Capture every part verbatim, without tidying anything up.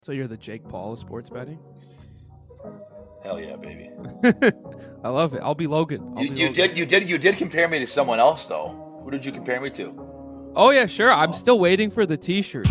So you're the Jake Paul of sports betting? Hell yeah, baby. I love it. I'll be Logan. I'll You be you Logan. did you did you did compare me to someone else though. Who did you compare me to? Oh yeah, sure. I'm still waiting for the t-shirt.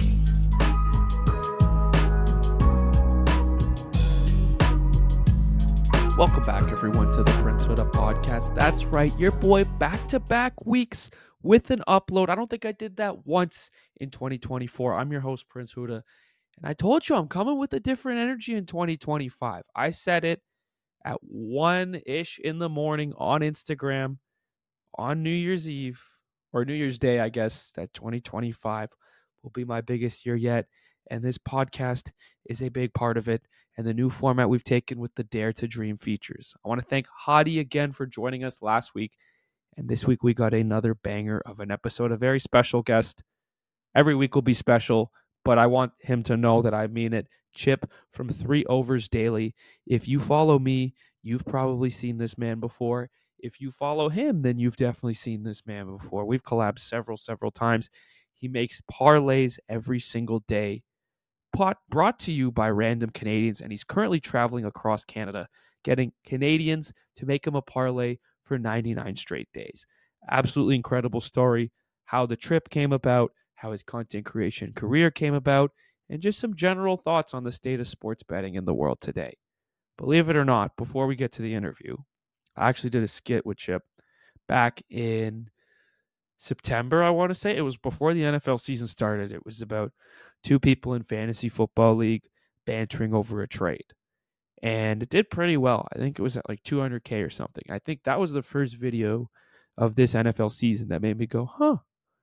Welcome back, everyone, to the Prince Huda podcast. That's right, your boy back-to-back weeks with an upload. I don't think I did that once in twenty twenty-four. I'm your host, Prince Huda, and I told you I'm coming with a different energy in twenty twenty-five. I said it at one-ish in the morning on Instagram on New Year's Eve, or New Year's Day, I guess, that twenty twenty-five will be my biggest year yet. And this podcast is a big part of it, and the new format we've taken with the Dare to Dream features. I want to thank Hadi again for joining us last week. And this week we got another banger of an episode, a very special guest. Every week will be special, but I want him to know that I mean it. Chip from Three Overs Daily. If you follow me, you've probably seen this man before. If you follow him, then you've definitely seen this man before. We've collabed several, several times. He makes parlays every single day, pot brought to you by random Canadians, and he's currently traveling across Canada, getting Canadians to make him a parlay for ninety-nine straight days. Absolutely incredible story, how the trip came about, how his content creation career came about, and just some general thoughts on the state of sports betting in the world today. Believe it or not, before we get to the interview, I actually did a skit with Chip back in September, I want to say. It was before the N F L season started. It was about two people in fantasy football league bantering over a trade. And it did pretty well. I think it was at like two hundred K or something. I think that was the first video of this N F L season that made me go, huh,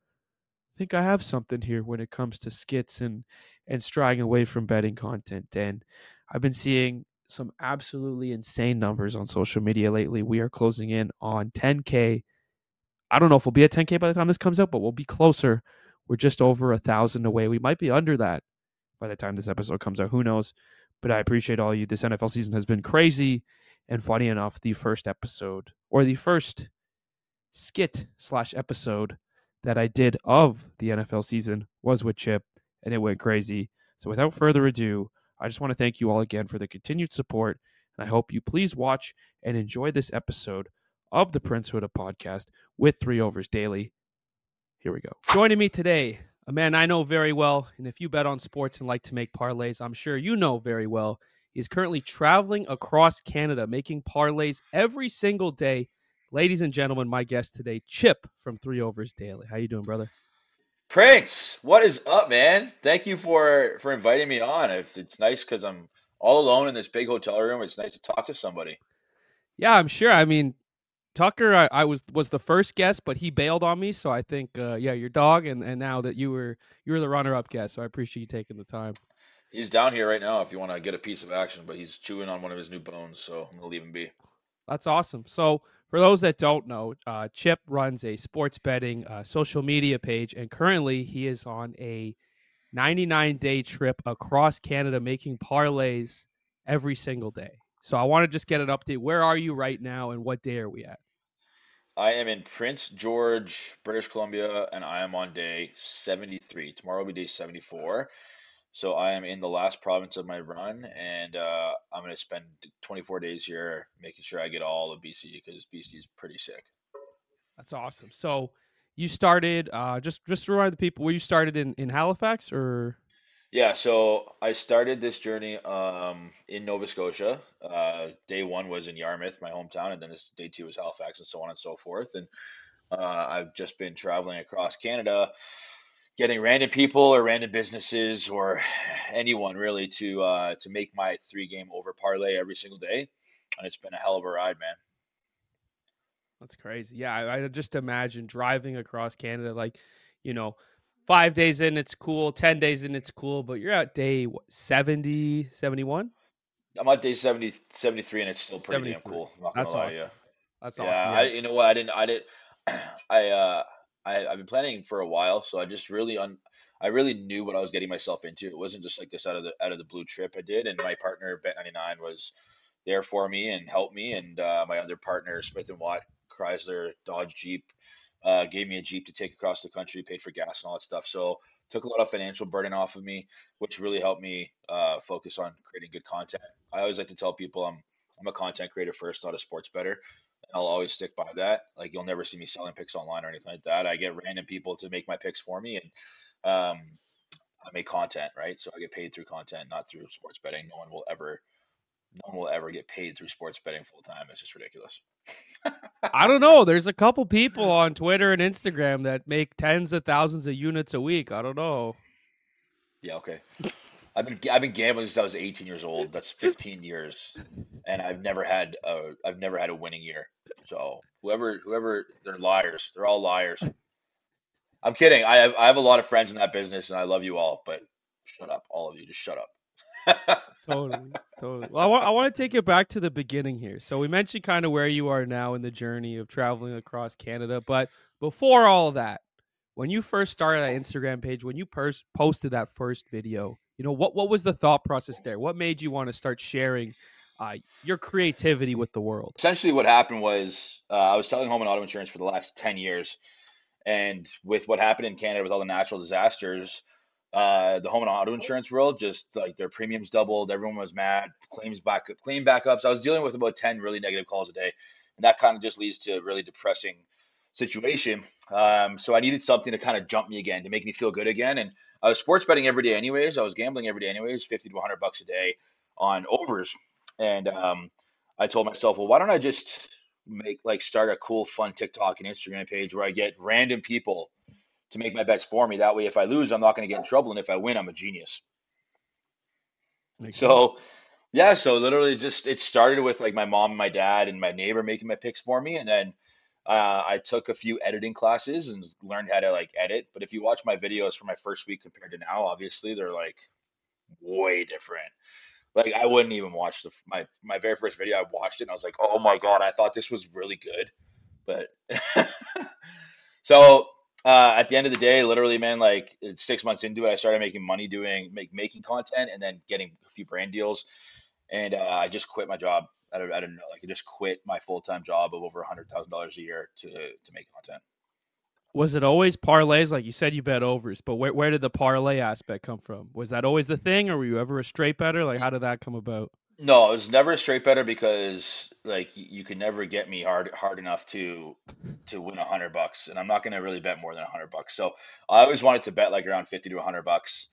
I think I have something here when it comes to skits and and straying away from betting content. And I've been seeing some absolutely insane numbers on social media lately. We are closing in on ten K. I don't know if we'll be at ten K by the time this comes out, but we'll be closer. We're just over a thousand away. We might be under that by the time this episode comes out. Who knows? But I appreciate all you. This N F L season has been crazy. And funny enough, the first episode or the first skit slash episode that I did of the N F L season was with Chip, and it went crazy. So without further ado, I just want to thank you all again for the continued support. And I hope you please watch and enjoy this episode of the Prince Huda podcast with Three Overs Daily. Here we go. Joining me today, a man I know very well, and if you bet on sports and like to make parlays, I'm sure you know very well. He's currently traveling across Canada, making parlays every single day. Ladies and gentlemen, my guest today, Chip from Three Overs Daily. How you doing, brother? Prince, what is up, man? Thank you for for inviting me on. If it's nice because I'm all alone in this big hotel room, it's nice to talk to somebody. Yeah, I'm sure. I mean, Tucker, I, I was was the first guest, but he bailed on me. So I think, uh, yeah, your dog, and, and now that you were you were the runner up guest, so I appreciate you taking the time. He's down here right now if you want to get a piece of action, but he's chewing on one of his new bones, so I'm gonna leave him be. That's awesome. So, for those that don't know, uh, Chip runs a sports betting uh, social media page, and currently he is on a ninety-nine day trip across Canada making parlays every single day. So, I want to just get an update. Where are you right now, and what day are we at? I am in Prince George, British Columbia, and I am on day seventy-three. Tomorrow will be day seventy-four. So I am in the last province of my run, and uh, I'm going to spend twenty-four days here making sure I get all of B C because B C is pretty sick. That's awesome. So, you started uh, just just to remind the people where you started in in Halifax, or Yeah, so I started this journey um, in Nova Scotia. Uh, day one was in Yarmouth, my hometown, and then this day two was Halifax, and so on and so forth. And uh, I've just been traveling across Canada, getting random people or random businesses or anyone really to uh, to make my three game over parlay every single day, and it's been a hell of a ride, man. that's crazy. Yeah, I, I just imagine driving across Canada, like, you know, five days in, it's cool. ten days in, it's cool. But you're at day what, seventy, seventy-one? I'm on day seventy, seventy-three, and it's still pretty damn seventy-three. cool. I'm not gonna That's lie to you. awesome. That's Yeah, awesome. I Yeah. you know what I didn't I did I uh I I've been planning for a while, so I just really un I really knew what I was getting myself into. It wasn't just like this out of the out of the blue trip I did, and my partner Bet ninety-nine was there for me and helped me, and uh, my other partner Smith and Watt Chrysler Dodge Jeep uh, gave me a Jeep to take across the country, paid for gas and all that stuff. So took a lot of financial burden off of me, which really helped me uh, focus on creating good content. I always like to tell people I'm I'm a content creator first, not a sports bettor. I'll always stick by that. Like you'll never see me selling picks online or anything like that. I get random people to make my picks for me, and um, I make content, right? So I get paid through content, not through sports betting. No one will ever, no one will ever get paid through sports betting full time. It's just ridiculous. I don't know. There's a couple people on Twitter and Instagram that make tens of thousands of units a week. I don't know. Yeah, okay. I've been I've been gambling since I was eighteen years old. That's fifteen years, and I've never had a I've never had a winning year. So whoever whoever they're liars. They're all liars. I'm kidding. I have I have a lot of friends in that business, and I love you all. But shut up, all of you. Just shut up. Totally, totally. Well, I want I want to take it back to the beginning here. So we mentioned kind of where you are now in the journey of traveling across Canada, but before all of that, when you first started that Instagram page, when you pers- posted that first video, you know what what was the thought process there? What made you want to start sharing uh, your creativity with the world? Essentially, what happened was uh, I was selling home and auto insurance for the last ten years. And with what happened in Canada with all the natural disasters, uh, the home and auto insurance world just like their premiums doubled. Everyone was mad. Claims back, claim backups. I was dealing with about ten really negative calls a day, and that kind of just leads to a really depressing situation. Um, so I needed something to kind of jump me again, to make me feel good again. And I was sports betting every day, anyways. I was gambling every day, anyways, fifty to one hundred bucks a day on overs. And um, I told myself, well, why don't I just make like start a cool, fun TikTok and Instagram page where I get random people to make my bets for me. That way, if I lose, I'm not going to get in trouble, and if I win, I'm a genius. Makes sense. So yeah, so literally just it started with like my mom and my dad and my neighbor making my picks for me, and then uh, I took a few editing classes and learned how to like edit. But if you watch my videos from my first week compared to now, obviously they're like way different. Like I wouldn't even watch the my my very first video. I watched it and I was like, oh my god, I thought this was really good, but so uh, at the end of the day, literally, man, like it's six months into it, I started making money doing make making content and then getting a few brand deals, and uh, I just quit my job. I don't, I don't know, like I just quit my full time job of over a hundred thousand dollars a year to to make content. Was it always parlays? Like you said, you bet overs, but where where did the parlay aspect come from? Was that always the thing, or were you ever a straight better? Like, how did that come about? No, I was never a straight better because like y- you could never get me hard hard enough to to win a hundred bucks, and I'm not gonna really bet more than a hundred bucks. So I always wanted to bet like around fifty to a hundred bucks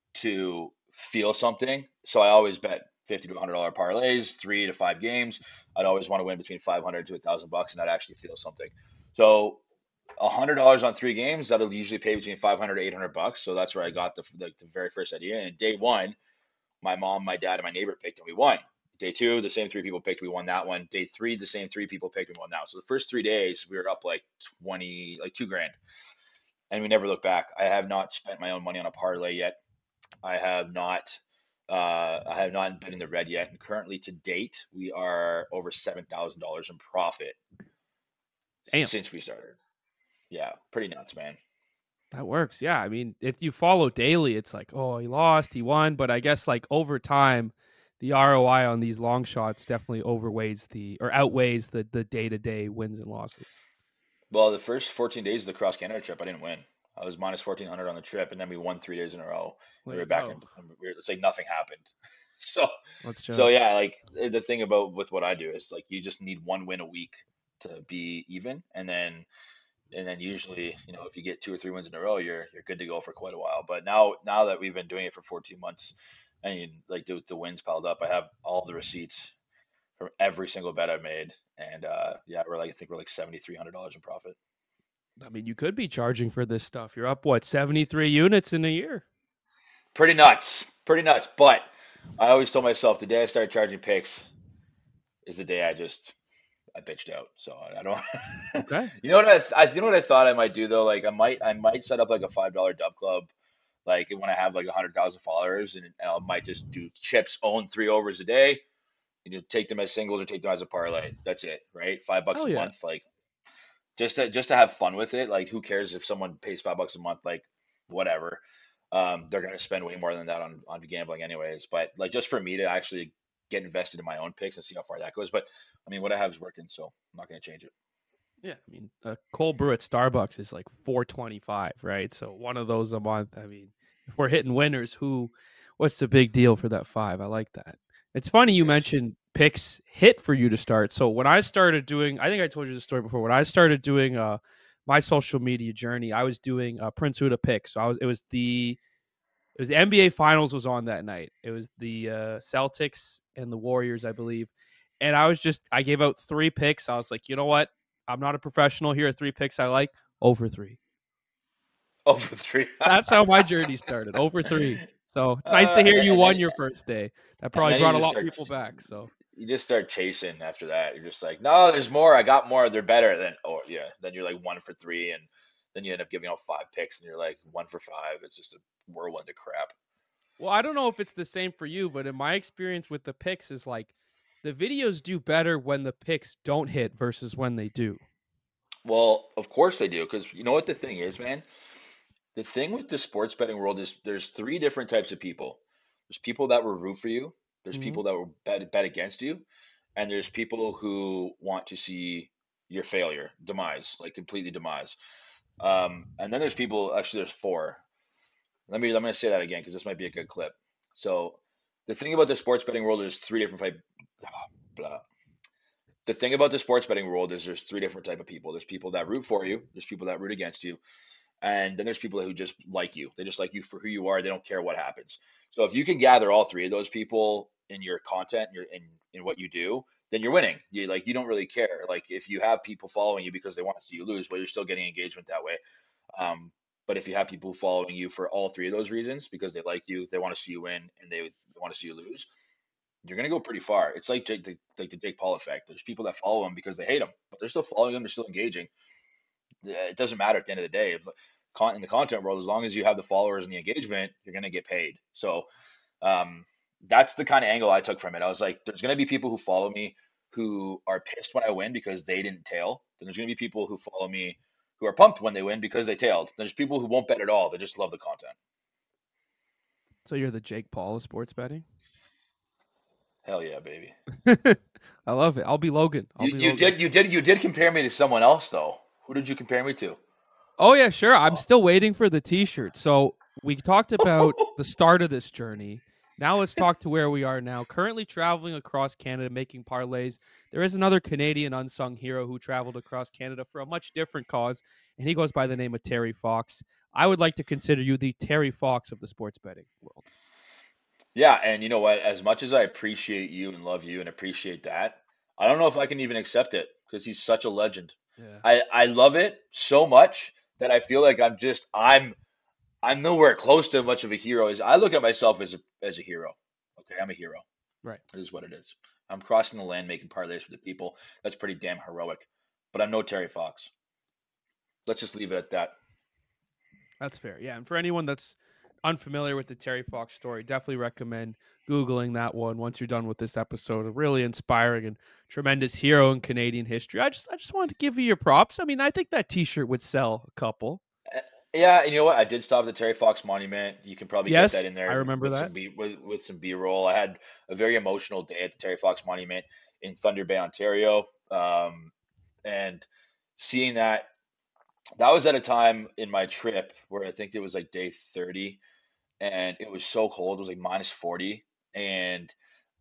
to feel something. So I always bet fifty to a hundred dollar parlays, three to five games. I'd always want to win between five hundred to a thousand bucks, and I'd actually feel something. So a hundred dollars on three games that'll usually pay between five hundred to eight hundred bucks. So that's where I got the, the the very first idea. And day one, my mom, my dad, and my neighbor picked, and we won. Day two, the same three people picked, we won that one. Day three, the same three people picked, and we won that one. So the first three days, we were up like twenty, like two grand, and we never looked back. I have not spent my own money on a parlay yet. I have not. Uh, I have not been in the red yet, and currently to date, we are over seven thousand dollars in profit Damn, since we started. Yeah, pretty nuts, man. that works. Yeah, I mean, if you follow daily, it's like, oh, he lost, he won, but I guess like over time, the R O I on these long shots definitely overweighs the or outweighs the the day to day wins and losses. Well, the first fourteen days of the cross Canada trip, I didn't win. I was minus fourteen hundred on the trip, and then we won three days in a row. There We were you back go. in. We were, it's like nothing happened. So, Let's so jump. yeah, like eh, the thing about with what I do is like you just need one win a week to be even, and then and then usually, you know, if you get two or three wins in a row, you're you're good to go for quite a while. But now now that we've been doing it for fourteen months, and you, like the, the wins piled up, I have all the receipts from every single bet I've made, and uh, yeah, we're like I think we're like seventy three hundred dollars in profit. I mean, you could be charging for this stuff. You're up what seventy three units in a year. Pretty nuts, pretty nuts. But I always told myself the day I started charging picks is the day I just I bitched out. So I, I don't. Okay. You know what I, I you know what I thought I might do though? Like I might I might set up like a five dollar dub club. Like when I have like a hundred thousand followers, and, and I might just do chips, own three overs a day. You know, take them as singles or take them as a parlay. That's it, right? Five bucks Hell a yeah. month. Like just to just to have fun with it. Like who cares if someone pays five bucks a month? Like whatever. Um, they're gonna spend way more than that on on gambling anyways. But like just for me to actually get invested in my own picks and see how far that goes. But I mean, what I have is working, so I'm not gonna change it. Yeah, I mean, a cold brew at Starbucks is like four twenty-five, right? So one of those a month. I mean, if we're hitting winners, who, what's the big deal for that five? I like that. It's funny you Yes. mentioned picks hit for you to start. So when I started doing, I think I told you the story before. When I started doing uh my social media journey, I was doing uh, Prince Huda picks. So I was, it was the it was the N B A Finals was on that night. It was the uh, Celtics and the Warriors, I believe. And I was just I gave out three picks. I was like, you know what? I'm not a professional. Here are three picks I like. Over three. Over three. That's how my journey started. Over three. So it's nice to uh, hear and then you and then won your first day. That and probably then you brought a just lot of start people back. So you just start chasing after that. You're just like, no, there's more. I got more. They're better. Then oh yeah, then you're like one for three, and then you end up giving out five picks, and you're like one for five. It's just a whirlwind of crap. well, I don't know if it's the same for you, but in my experience with the picks is like the videos do better when the picks don't hit versus when they do. Well, of course they do, because you know what the thing is, man. The thing with the sports betting world is there's three different types of people. There's people that will root for you. There's Mm-hmm. people that will bet bet against you, and there's people who want to see your failure, demise, like completely demise. Um, and then there's people. Actually, there's four. Let me. I'm going to say that again because this might be a good clip. So the thing about the sports betting world is three different type. Blah. The thing about the sports betting world is there's three different type of people. There's people that root for you. There's people that root against you, and then there's people who just like you. They just like you for who you are. They don't care what happens. So if you can gather all three of those people in your content, in your in in what you do, then you're winning. You like you don't really care. Like if you have people following you because they want to see you lose, well, you're still getting engagement that way. Um, but if you have people following you for all three of those reasons, because they like you, they want to see you win, and they, they want to see you lose, you're gonna go pretty far. It's like Jake, the, like the Jake Paul effect. There's people that follow him because they hate him, but they're still following him. They're still engaging. It doesn't matter at the end of the day. If, in the content world, as long as you have the followers and the engagement, you're gonna get paid. So um, that's the kind of angle I took from it. I was like, there's gonna be people who follow me who are pissed when I win because they didn't tail. Then there's gonna be people who follow me who are pumped when they win because they tailed. There's people who won't bet at all. They just love the content. So you're the Jake Paul of sports betting. Hell yeah, baby. I love it. I'll be Logan. I'll You be you Logan. did you did you did compare me to someone else though. Who did you compare me to? Oh yeah, sure. I'm still waiting for the T-shirt. So we talked about the start of this journey. Now let's talk to where we are now. Currently traveling across Canada, making parlays. There is another Canadian unsung hero who traveled across Canada for a much different cause, and he goes by the name of Terry Fox. I would like to consider you the Terry Fox of the sports betting world. Yeah, and you know what? As much as I appreciate you and love you and appreciate that, I don't know if I can even accept it because he's such a legend. Yeah. I I love it so much that I feel like I'm just I'm I'm nowhere close to much of a hero. As I look at myself as a as a hero. Okay, I'm a hero. Right. It is what it is. I'm crossing the land, making parlays for the people. That's pretty damn heroic. But I'm no Terry Fox. Let's just leave it at that. That's fair. Yeah. And for anyone that's unfamiliar with the Terry Fox story, definitely recommend Googling that one once you're done with this episode. A really inspiring and tremendous hero in Canadian history. I just I just wanted to give you your props. I mean, I think that t shirt would sell a couple. Uh, Yeah, and you know what? I did stop at the Terry Fox Monument. You can probably get that Yes, in I there remember with some that. B with with some B-roll. I had a very emotional day at the Terry Fox Monument in Thunder Bay, Ontario. Um, and seeing that that was at a time in my trip where I think it was like day thirty and it was so cold. It was like minus forty and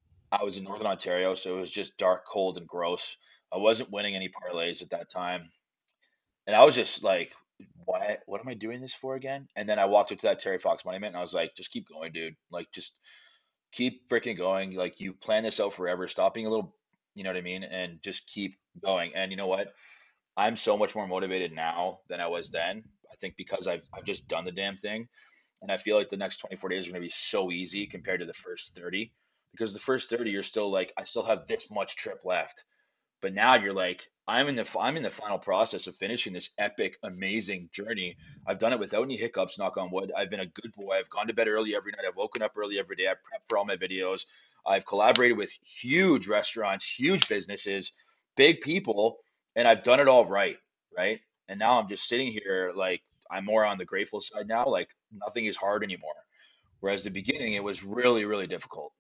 I was in Northern Ontario, so it was just dark, cold, and gross. I wasn't winning any parlays at that time. And I was just like, why, what am I doing this for again? And then I walked up to that Terry Fox monument and I was like, just keep going, dude. Like, just keep freaking going. Like, you plan this out forever. Stop being a little, you know what I mean? And just keep going. And you know what? I'm so much more motivated now than I was then. I think because I've, I've just done the damn thing. And I feel like the next twenty-four days are going to be so easy compared to the first thirty. Because the first thirty, you're still like, I still have this much trip left. But now you're like, I'm in the I'm in the final process of finishing this epic, amazing journey. I've done it without any hiccups, knock on wood. I've been a good boy. I've gone to bed early every night. I've woken up early every day. I've prepped for all my videos. I've collaborated with huge restaurants, huge businesses, big people, and I've done it all right, right? And now I'm just sitting here like I'm more on the grateful side now. Like nothing is hard anymore. Whereas the beginning, it was really, really difficult.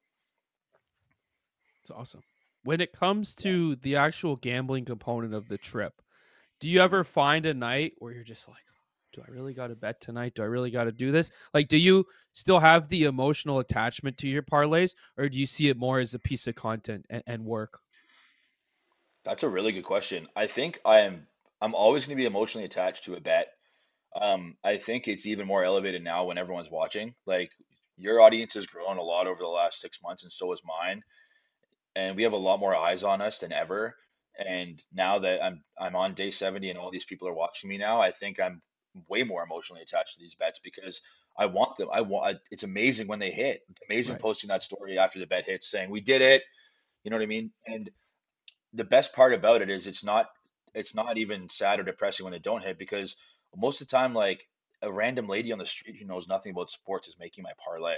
It's awesome. When it comes Yeah. to the actual gambling component of the trip, do you ever find a night where you're just like, do I really got to bet tonight? Do I really got to do this? Like, do you still have the emotional attachment to your parlays, or do you see it more as a piece of content and, and work? That's a really good question. I think I am I'm always going to be emotionally attached to a bet. Um, I think it's even more elevated now when everyone's watching. Like your audience has grown a lot over the last six months, and so has mine. And we have a lot more eyes on us than ever. And now that I'm I'm on day seventy and all these people are watching me now, I think I'm way more emotionally attached to these bets because I want them. I want. It's amazing when they hit. It's amazing Right. posting that story after the bet hits, saying we did it. You know what I mean? And the best part about it is it's not it's not even sad or depressing when they don't hit because most of the time, like a random lady on the street who knows nothing about sports is making my parlay.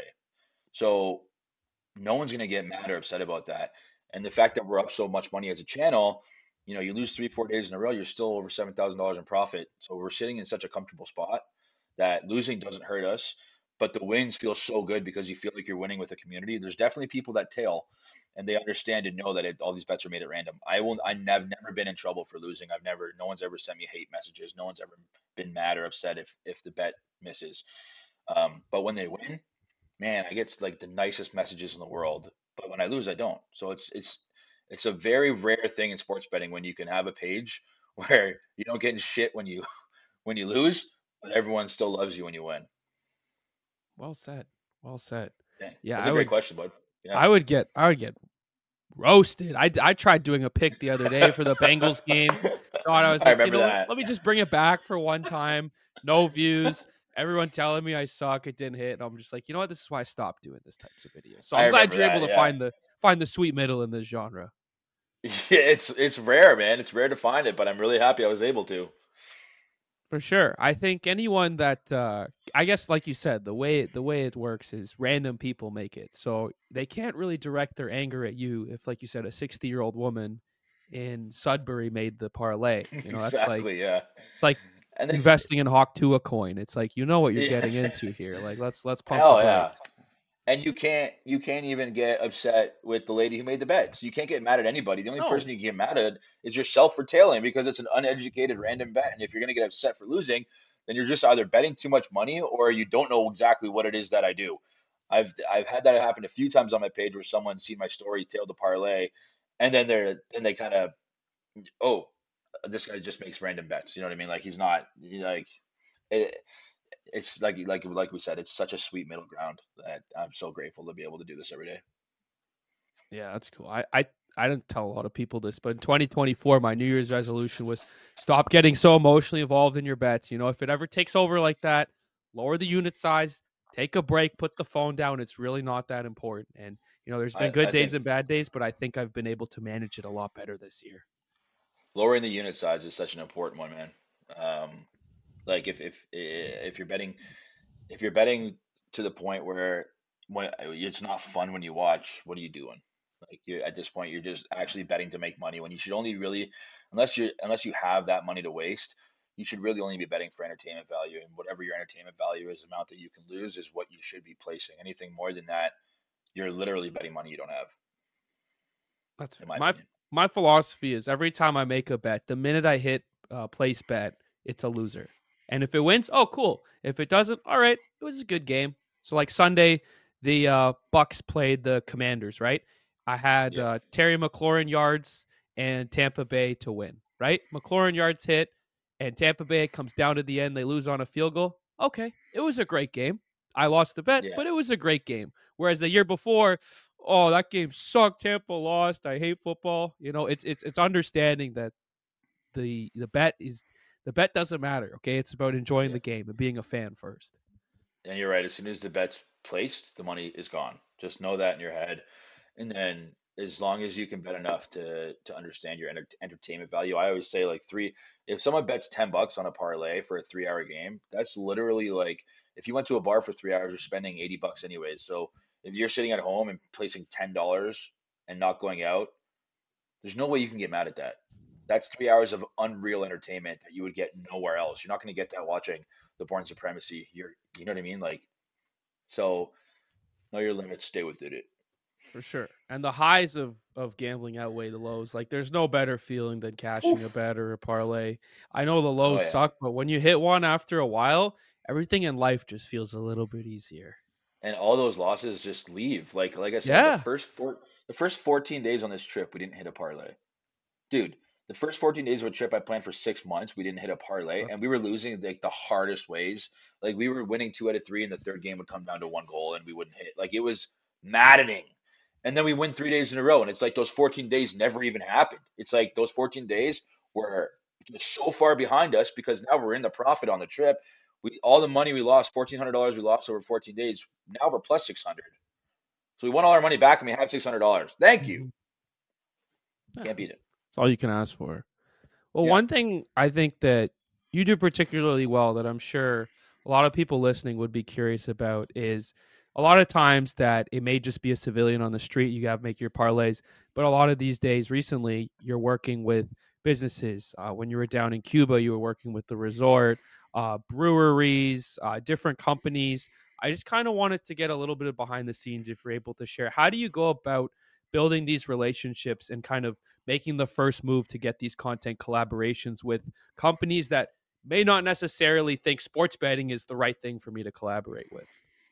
So no one's going to get mad or upset about that. And the fact that we're up so much money as a channel, you know, you lose three, four days in a row, you're still over seven thousand dollars in profit. So we're sitting in such a comfortable spot that losing doesn't hurt us, but the wins feel so good because you feel like you're winning with a community. There's definitely people that tail and they understand and know that it, all these bets are made at random. I will, I have never been in trouble for losing. I've never, no one's ever sent me hate messages. No one's ever been mad or upset if, if the bet misses. Um, but when they win, man, I get like the nicest messages in the world, but when I lose, I don't. So it's it's it's a very rare thing in sports betting when you can have a page where you don't get in shit when you when you lose, but everyone still loves you when you win. Well said. Well said. Dang, Yeah, that's I a great would. question, bud. Yeah. I would get. I would get roasted. I, I tried doing a pick the other day for the Bengals game. Thought I was I like, you remember know what? that. Let me just bring it back for one time. No views. Everyone telling me I suck. It didn't hit. And I'm just like, you know what? This is why I stopped doing this types of videos. So I I'm glad remember you're able that. to Yeah. find the find the sweet middle in this genre. Yeah, it's it's rare, man. It's rare to find it, but I'm really happy I was able to. For sure. I think anyone that uh I guess like you said, the way the way it works is random people make it. So they can't really direct their anger at you if like you said a sixty-year-old woman in Sudbury made the parlay. You know, that's like Exactly. Yeah. it's like And then, investing in Hawk Tuah coin. It's like you know what you're yeah. getting into here. Like let's let's pump the Hell yeah. brakes. And you can't you can't even get upset with the lady who made the bets. You can't get mad at anybody. The only person No. you can get mad at is yourself for tailing because it's an uneducated random bet. And if you're gonna get upset for losing, then you're just either betting too much money or you don't know exactly what it is that I do. I've I've had that happen a few times on my page where someone seen my story, tailed the parlay, and then they're then they kind of oh this guy just makes random bets. You know what I mean? Like he's not he like it, it's like like like we said, it's such a sweet middle ground that I'm so grateful to be able to do this every day. Yeah, that's cool. I, I I didn't tell a lot of people this, but in twenty twenty-four, my New Year's resolution was stop getting so emotionally involved in your bets. You know, if it ever takes over like that, lower the unit size, take a break, put the phone down. It's really not that important. And you know, there's been I, good I days think and bad days, but I think I've been able to manage it a lot better this year. lowering the unit size is such an important one, man. Um, like if if if you're betting if you're betting to the point where when it's not fun when you watch, what are you doing? Like you at this point, you're just actually betting to make money when you should only really, unless you unless you have that money to waste, you should really only be betting for entertainment value. And whatever your entertainment value is, the amount that you can lose is what you should be placing. Anything more than that, you're literally betting money you don't have, That's fair. in my My opinion. my philosophy is every time I make a bet, the minute I hit uh, place bet, it's a loser. And if it wins, oh cool. If it doesn't, all right, it was a good game. So like Sunday, the uh, Bucks played the Commanders, right? I had Yeah. uh, Terry McLaurin yards and Tampa Bay to win, right? McLaurin yards hit, and Tampa Bay comes down to the end. They lose on a field goal. Okay, it was a great game. I lost the bet, Yeah. but it was a great game. Whereas the year before, oh, that game sucked. Tampa lost. I hate football. You know, it's it's it's understanding that the the bet is the bet doesn't matter. Okay, it's about enjoying Yeah. the game and being a fan first. And you're right. As soon as the bet's placed, the money is gone. Just know that in your head. And then as long as you can bet enough to to understand your enter entertainment value, I always say like three. If someone bets ten bucks on a parlay for a three hour game, that's literally like if you went to a bar for three hours, you're spending eighty bucks anyways. So if you're sitting at home and placing ten dollars and not going out, there's no way you can get mad at that. That's three hours of unreal entertainment that you would get nowhere else. You're not going to get that watching the Born Supremacy. You're, you know what I mean? Like, so know your limits, stay within it. For sure. And the highs of of gambling outweigh the lows. Like there's no better feeling than cashing a Oof. bet or a parlay. I know the Oh lows yeah. suck, but when you hit one after a while, everything in life just feels a little bit easier. And all those losses just leave. Like like I said, the Yeah. first four the first fourteen days on this trip, we didn't hit a parlay. Dude, the first fourteen days of a trip I planned for six months, we didn't hit a parlay, and That's we were losing like the hardest ways. Like we were winning two out of three, and the third game would come down to one goal, and we wouldn't hit. Like it was maddening. And then we win three days in a row, and it's like those fourteen days never even happened. It's like those fourteen days were just so far behind us because now we're in the profit on the trip. We all the money we lost, fourteen hundred dollars we lost over fourteen days. Now we're plus six hundred. So we won all our money back, and we have six hundred dollars. Thank you. mhm. Yeah, Can't beat it. that's all you can ask for. Well, Yeah. one thing I think that you do particularly well that I'm sure a lot of people listening would be curious about is a lot of times that it may just be a civilian on the street. You got to make your parlays. But a lot of these days recently, you're working with businesses. Uh, when you were down in Cuba, you were working with the resort, uh, breweries, uh, different companies. I just kind of wanted to get a little bit of behind the scenes if you're able to share. How do you go about building these relationships and kind of making the first move to get these content collaborations with companies that may not necessarily think sports betting is the right thing for me to collaborate with?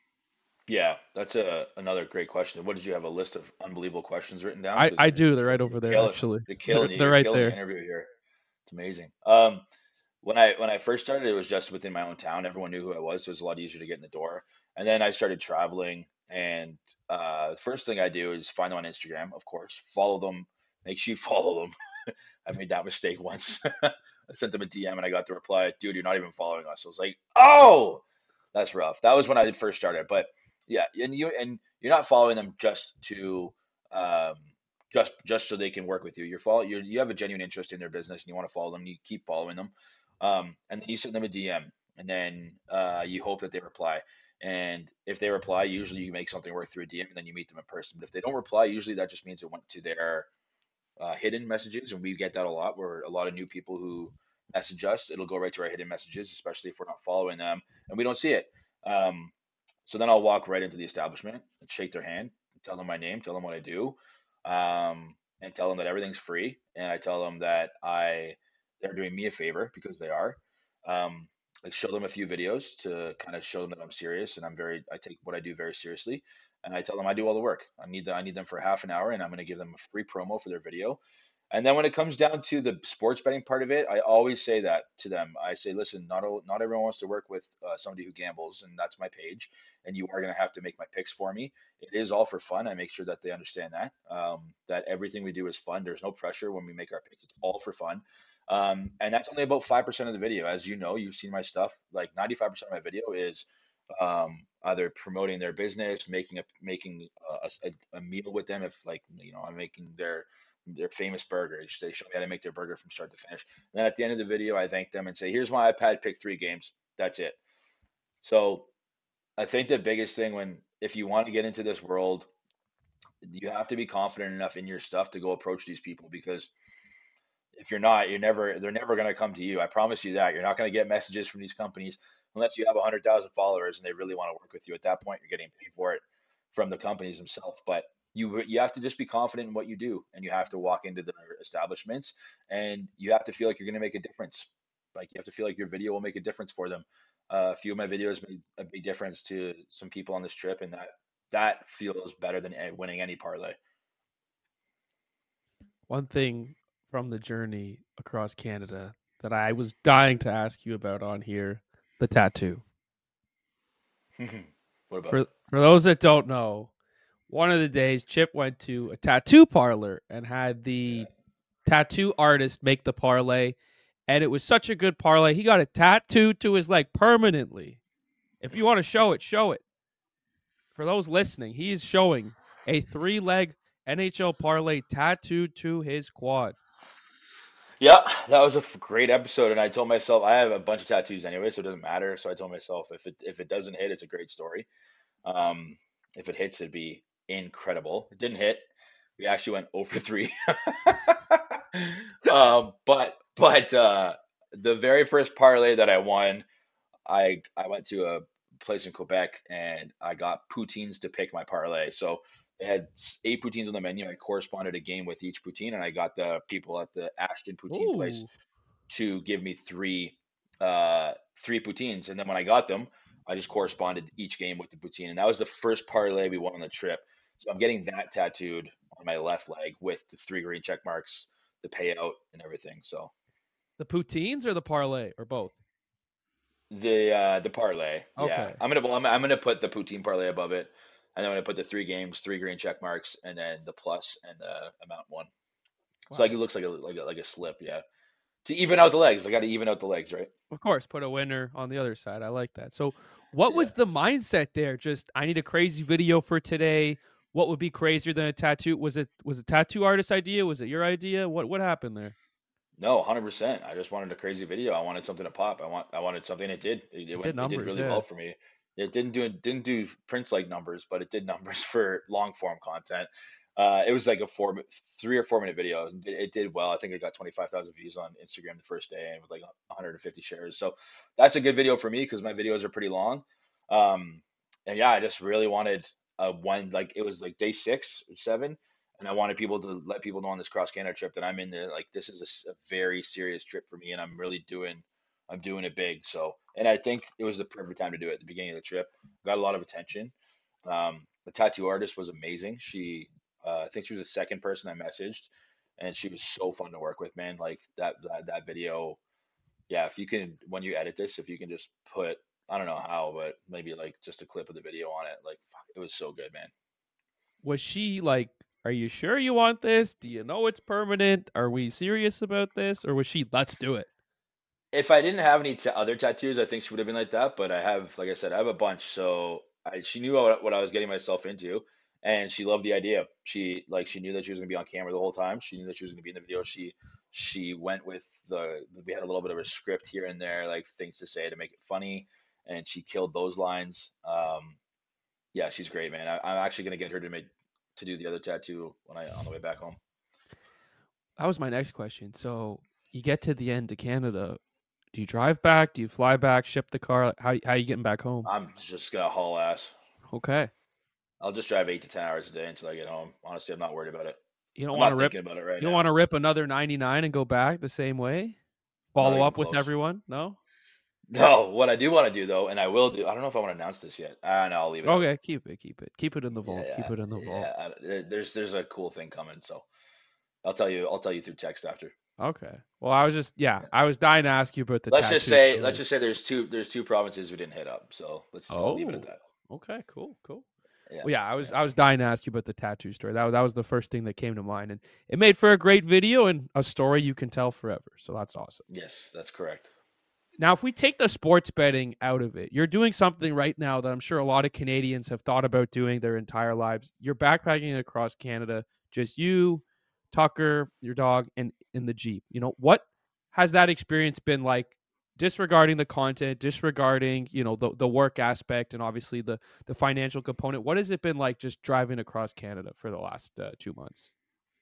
Yeah, that's a another great question. What did you have a list of unbelievable questions written down? I, Because I you're do. They're right you're, over you're there, killing actually. you're They're, killing they're you're right killing the there. interview here. It's amazing. Um, when I when I first started, it was just within my own town. Everyone knew who I was, so it was a lot easier to get in the door. And then I started traveling, and uh, the first thing I do is find them on Instagram, of course. Follow them. Make sure you follow them. I made that mistake once. I sent them a D M and I got the reply, "Dude, you're not even following us." I was like, "Oh, that's rough." That was when I first started, but yeah, and you and you're not following them just to um, just just so they can work with you. You're follow you you have a genuine interest in their business and you want to follow them. You keep following them, um, and then you send them a D M, and then uh, you hope that they reply. And if they reply, usually you make something work through a D M, and then you meet them in person. But if they don't reply, usually that just means it went to their uh, hidden messages, and we get that a lot. Where a lot of new people who message us, it'll go right to our hidden messages, especially if we're not following them and we don't see it. Um, so then I'll walk right into the establishment and shake their hand, tell them my name, tell them what I do, um, and tell them that everything's free. And I tell them that I they're doing me a favor because they are. Um, like show them a few videos to kind of show them that I'm serious and I'm very I take what I do very seriously. And I tell them I do all the work. I need the, I need them for half an hour, and I'm going to give them a free promo for their video. And then when it comes down to the sports betting part of it, I always say that to them. I say, listen, not all, not everyone wants to work with uh, somebody who gambles, and that's my page. And you are going to have to make my picks for me. It is all for fun. I make sure that they understand that um, that everything we do is fun. There's no pressure when we make our picks. It's all for fun. Um, and that's only about five percent of the video. As you know, you've seen my stuff. Like ninety-five percent of my video is um, either promoting their business, making a making a, a, a meal with them. If like you know, I'm making their their famous burgers. They show me how to make their burger from start to finish. And then at the end of the video, I thank them and say, "Here's my iPad. Pick three games. That's it." So I think the biggest thing when if you want to get into this world, you have to be confident enough in your stuff to go approach these people because if you're not, you're never they're never going to come to you. I promise you that. You're not going to get messages from these companies unless you have one hundred thousand followers and they really want to work with you. At that point, you're getting paid for it from the companies themselves. But you you have to just be confident in what you do, and you have to walk into the establishments, and you have to feel like you're going to make a difference. Like you have to feel like your video will make a difference for them. Uh, a few of my videos made a big difference to some people on this trip, and that that feels better than a- winning any parlay. One thing from the journey across Canada that I was dying to ask you about on here, the tattoo. What about For it? for those that don't know, one of the days Chip went to a tattoo parlor and had the tattoo artist make the parlay, and it was such a good parlay. He got a tattoo to his leg permanently. If you want to show it, show it. For those listening, he is showing a three-leg N H L parlay tattooed to his quad. Yeah, that was a f- great episode, and I told myself I have a bunch of tattoos anyway, so it doesn't matter. So I told myself if it if it doesn't hit, it's a great story. Um, if it hits, it'd be incredible. It didn't hit. We actually went over three. um, but but uh, the very first parlay that I won, I I went to a place in Quebec and I got poutines to pick my parlay. So They had eight poutines on the menu. I corresponded a game with each poutine, and I got the people at the Ashton Poutine place Ooh. to give me three uh three poutines. And then when I got them, I just corresponded each game with the poutine. And that was the first parlay we won on the trip. So I'm getting that tattooed on my left leg with the three green check marks, the payout and everything. So The poutines or the parlay or both? the uh the parlay, yeah. Okay. I'm gonna well, I'm, I'm gonna put the poutine parlay above it. And then I'm gonna put the three games, three green check marks, and then the plus and the amount one. So like it Wow. looks like a like a like a slip, yeah. To even out the legs. I gotta even out the legs, right? Of course, put a winner on the other side. I like that. So, what Yeah. was the mindset there? Just I need a crazy video for today. What would be crazier than a tattoo? Was it was a tattoo artist idea? Was it your idea? What what happened there? No, one hundred percent. I just wanted a crazy video. I wanted something to pop. I want I wanted something it did. It, it It went did it did numbers, really well yeah. for me. It didn't do didn't do Prince like numbers, but it did numbers for long form content. Uh, it was like a four, three or four minute video. It, it did well. I think it got twenty-five thousand views on Instagram the first day and with like one hundred fifty shares. So that's a good video for me because my videos are pretty long. Um, and yeah, I just really wanted a one like it was like day six or seven, and I wanted people to let people know on this cross Canada trip that I'm in there. Like this is a s- a, very serious trip for me, and I'm really doing, I'm doing it big. So, and I think it was the perfect time to do it at the beginning of the trip. Got a lot of attention. Um, the tattoo artist was amazing. She, uh, I think she was the second person I messaged, and she was so fun to work with, man. Like that that that video. Yeah, if you can, when you edit this, if you can just put, I don't know how, but maybe like just a clip of the video on it. Like, fuck, it was so good, man. Was she like, "Are you sure you want this? Do you know it's permanent? Are we serious about this?" Or was she, "Let's do it"? If I didn't have any t other tattoos, I think she would have been like that. But I have, like I said, I have a bunch. So I, she knew what, what I was getting myself into, and she loved the idea. She like she knew that she was gonna be on camera the whole time. She knew that she was gonna be in the video. She she went with the we had a little bit of a script here and there, like things to say to make it funny, and she killed those lines. Um, yeah, she's great, man. I, I'm actually gonna get her to make to do the other tattoo when I on the way back home. That was my next question. So, you get to the end of Canada. Do you drive back? Do you fly back? Ship the car? How how you getting back home? I'm just gonna haul ass. Okay. I'll just drive eight to ten hours a day until I get home. Honestly, I'm not worried about it. You don't I'm want to not rip thinking about it right you don't now. want to rip another ninety-nine and go back the same way? Not Follow even up with close. everyone? No? No, what I do want to do though, and I will do. I don't know if I want to announce this yet. Ah, no, I'll leave it out. Okay, keep it, keep it. Keep it in the Yeah, vault. yeah, Keep it in the vault. yeah. I, there- there's there's a cool thing coming, so I'll tell you. I'll tell you through text after. Okay. Well, I was just yeah, Yeah. I was dying to ask you about the Let's just tattoo say let's story. just say there's two there's two provinces we didn't hit up. So let's I'll leave it at Oh. that. Okay, cool, cool. Yeah, Well, yeah, I was yeah. I was dying to ask you about the tattoo story. That was, that was the first thing that came to mind, and it made for a great video and a story you can tell forever. So that's awesome. Yes, that's correct. Now, if we take the sports betting out of it, you're doing something right now that I'm sure a lot of Canadians have thought about doing their entire lives. You're backpacking across Canada, just you, Tucker, your dog, and in the Jeep. You know, what has that experience been like, disregarding the content, disregarding, you know, the, the work aspect and obviously the, the financial component? What has it been like just driving across Canada for the last uh, two months?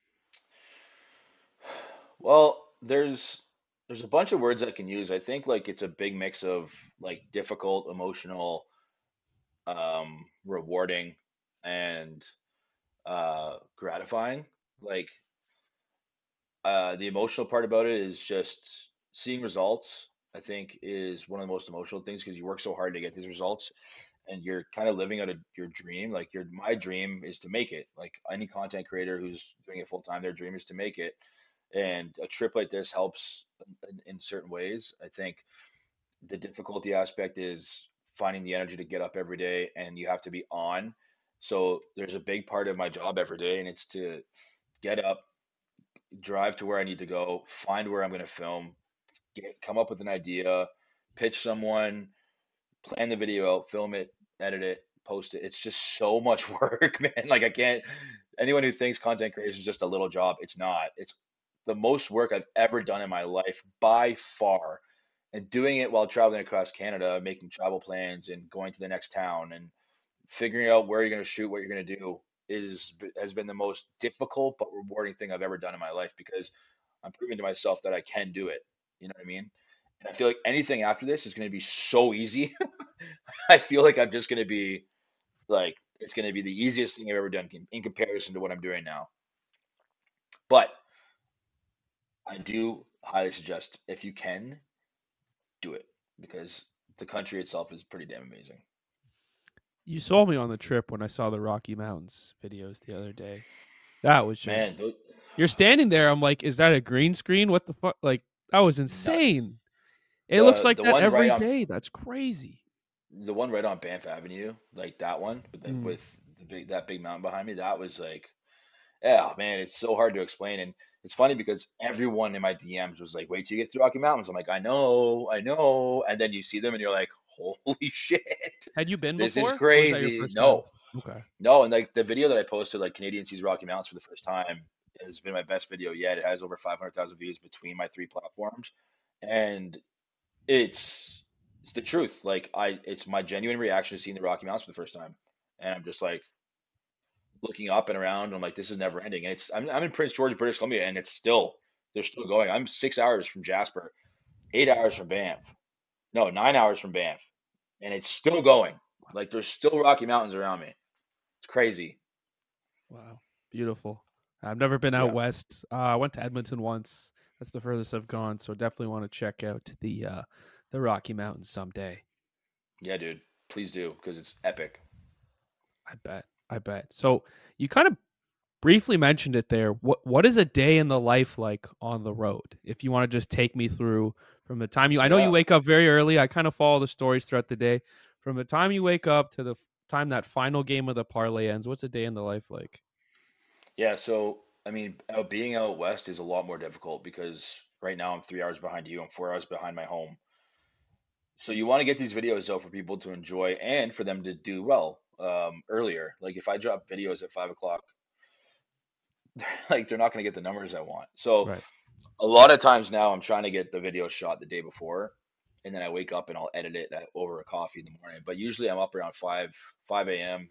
Well, there's there's a bunch of words I can use. I think like it's a big mix of like difficult, emotional, um, rewarding, and uh, gratifying. Like uh, the emotional part about it is just seeing results. I think is one of the most emotional things because you work so hard to get these results, and you're kind of living out a, your dream. Like your my dream is to make it. Like any content creator who's doing it full time, their dream is to make it. And a trip like this helps in, in certain ways. I think the difficulty aspect is finding the energy to get up every day, and you have to be on. So there's a big part of my job every day, and it's to get up, drive to where I need to go, find where I'm going to film, get, come up with an idea, pitch someone, plan the video out, film it, edit it, post it. It's just so much work, man. Like I can't. Anyone who thinks content creation is just a little job, it's not. It's the most work I've ever done in my life by far. And doing it while traveling across Canada, making travel plans and going to the next town and figuring out where you're going to shoot, what you're going to do is has been the most difficult but rewarding thing I've ever done in my life because I'm proving to myself that I can do it. You know what I mean? And I feel like anything after this is going to be so easy. I feel like I'm just going to be like it's going to be the easiest thing I've ever done in, in comparison to what I'm doing now. But I do highly suggest, if you can, do it, because the country itself is pretty damn amazing. You sold me on the trip when I saw the Rocky Mountains videos the other day. That was Man, just those, you're standing there. I'm like, is that a green screen? What the fuck? Like, that was nuts. insane. It looks The like the that one right every on day. That's crazy. the one right on Banff Avenue, like that one with the, Mm. with the big that big mountain behind me, that was like, yeah, man, it's so hard to explain. And it's funny because everyone in my D Ms was like, wait till you get to the Rocky Mountains. I'm like, I know, I know. And then you see them and you're like, holy shit, Had you been this is before, or was that your crazy. first time? No, Okay. no. And like the video that I posted, like Canadian sees Rocky Mountains for the first time, has been my best video yet. It has over five hundred thousand views between my three platforms. And it's it's the truth. Like I, it's my genuine reaction to seeing the Rocky Mountains for the first time, and I'm just like looking up and around. And I'm like, this is never ending. And it's I'm I'm in Prince George, British Columbia, and it's still they're still going. I'm six hours from Jasper, eight hours from Banff, no, nine hours from Banff, and it's still going. Like there's still Rocky Mountains around me. It's crazy. Wow. Beautiful. I've never been out Yeah, west. Uh, I went to Edmonton once. That's the furthest I've gone. So definitely want to check out the uh, the Rocky Mountains someday. yeah, dude. Please do because it's epic. I bet. I bet. So you kind of briefly mentioned it there. What what is a day in the life like on the road? If you want to just take me through from the time you I know you Yeah, wake up very early. I kind of follow the stories throughout the day. From the time you wake up to the time that final game of the parlay ends, what's a day in the life like? yeah. So I mean, out, being out west is a lot more difficult because right now I'm three hours behind you. I'm four hours behind my home. So you want to get these videos out for people to enjoy and for them to do well um, earlier. Like if I drop videos at five o'clock, like they're not going to get the numbers I want. So Right. a lot of times now I'm trying to get the video shot the day before, and then I wake up and I'll edit it at, over a coffee in the morning. But usually I'm up around five five a m.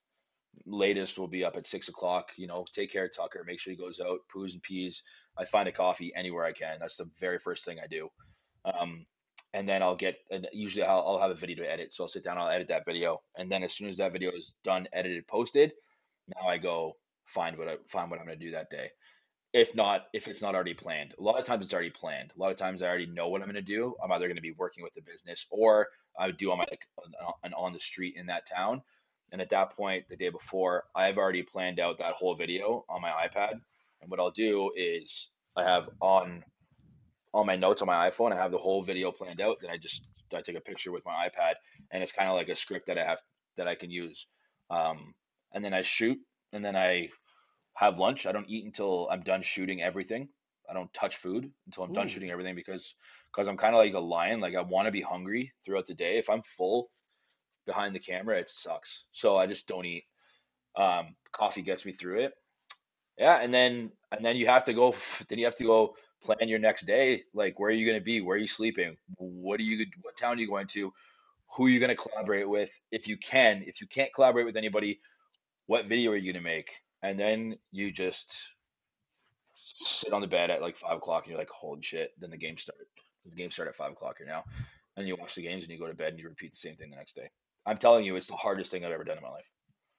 Latest will be up at six o'clock. You know, take care of Tucker, make sure he goes out, poos and peas. I find a coffee anywhere I can. That's the very first thing I do. Um, and then I'll get, and usually I'll, I'll have a video to edit. So I'll sit down, I'll edit that video. And then as soon as that video is done, edited, posted, now I go find what I find what I'm going to do that day. If not, if it's not already planned, a lot of times it's already planned. A lot of times I already know what I'm going to do. I'm either going to be working with the business or I would do on my, like an, an on the street in that town. And at that point, the day before, I've already planned out that whole video on my iPad. And what I'll do is I have on on my notes on my iPhone. I have the whole video planned out. Then I just I take a picture with my iPad, and it's kind of like a script that I have that I can use. Um, and then I shoot, and then I have lunch. I don't eat until I'm done shooting everything. I don't touch food until I'm done Ooh. shooting everything because because I'm kind of like a lion. Like I want to be hungry throughout the day. If I'm full behind the camera, it sucks. So I just don't eat. Um, coffee gets me through it. Yeah, and then and then you have to go. Then you have to go plan your next day. Like, where are you going to be? Where are you sleeping? What are you? What town are you going to? Who are you going to collaborate with? If you can, if you can't collaborate with anybody, what video are you going to make? And then you just sit on the bed at like five o'clock, and you're like, holy shit! Then the game started. The game started at five o'clock here now, and you watch the games, and you go to bed, and you repeat the same thing the next day. I'm telling you, it's the hardest thing I've ever done in my life.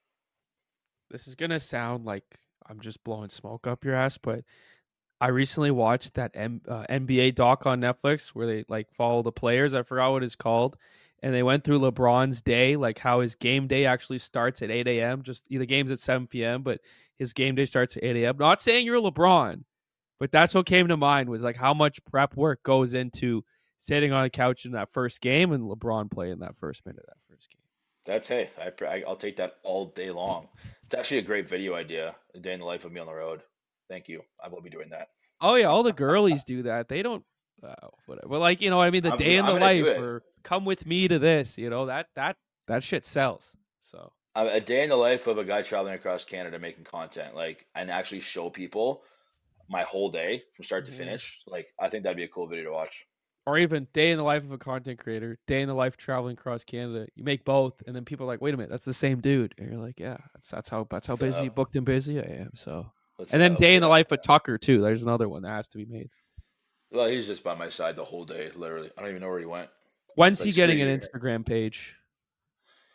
This is gonna sound like I'm just blowing smoke up your ass, but I recently watched that M- uh, N B A doc on Netflix where they like follow the players. I forgot what it's called, and they went through LeBron's day, like how his game day actually starts at eight a m. Just the game's at seven p m, but his game day starts at eight a m. Not saying you're LeBron, but that's what came to mind was like how much prep work goes into sitting on the couch in that first game and LeBron playing that first minute of that first game. That's hey, I, I I'll take that all day long. It's actually a great video idea. A day in the life of me on the road. Thank you. I will be doing that. Oh yeah, all the girlies do that. They don't, uh, whatever. But like you know what I mean, the I'm day gonna in I'm the gonna do life it. or come with me to this. You know that that that shit sells. So Uh, A day in the life of a guy traveling across Canada making content, like and actually show people my whole day from start to mhm. finish. Like I think that'd be a cool video to watch. Or even day in the life of a content creator, day in the life traveling across Canada. You make both, and then people are like, "Wait a minute, that's the same dude." And you're like, "Yeah, that's that's how that's how Uh, busy booked and busy I am." So, let's and then uh, day in the yeah. life of Tucker too. There's another one that has to be made. Well, he's just by my side the whole day, literally. I don't even know where he went. When's he Like getting straight an here. Instagram page?